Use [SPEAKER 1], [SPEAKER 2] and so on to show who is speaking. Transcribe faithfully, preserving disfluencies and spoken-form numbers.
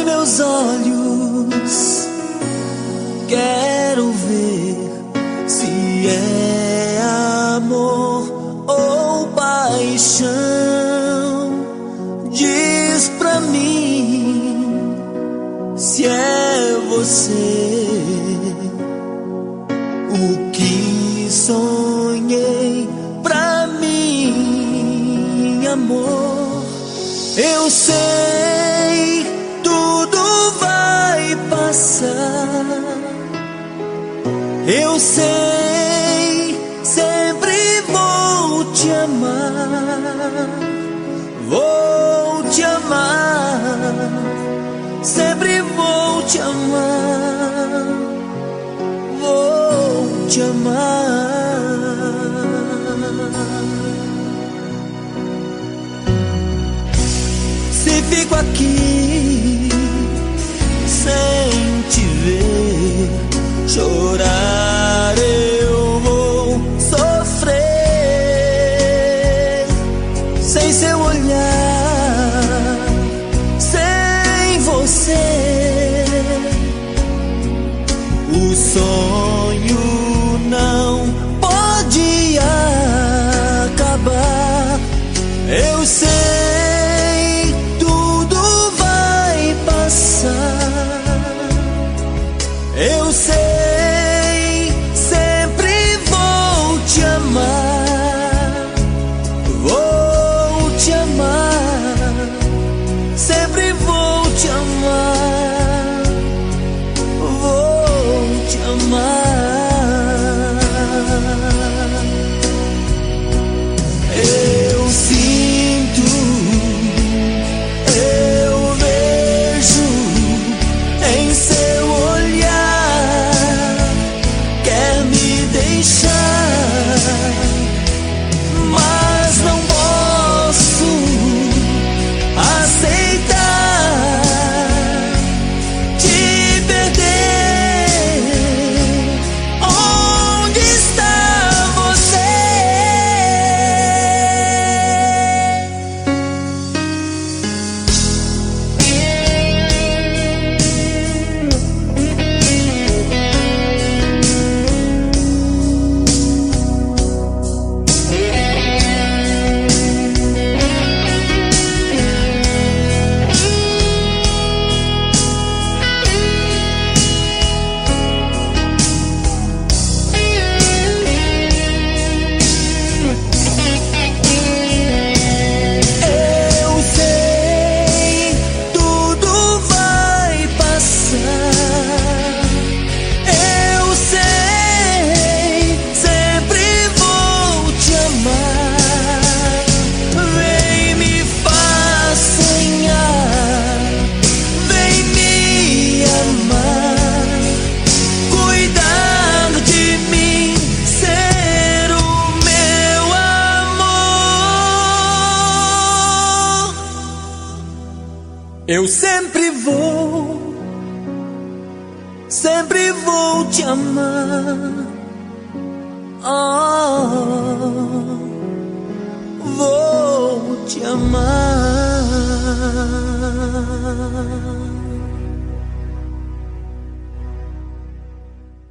[SPEAKER 1] Abre meus olhos, quero ver se é amor ou paixão. Diz pra mim se é você o que sonhei pra mim, amor. Eu sei, tudo vai passar. Eu sei, sempre vou te amar. Vou te amar, sempre vou te amar. Vou te amar. Se fico aqui sem te ver chorar, eu vou sofrer. Sem seu olhar, sem você, o sonho não pode acabar. Eu sei, eu sei, sempre vou te amar. Vou te amar, sempre vou te amar. Vou te amar. Eu sinto, eu vejo em seu olhar, mas não posso aceitar te perder. Onde está você? Eu sempre vou, sempre vou te amar. Oh, vou te amar.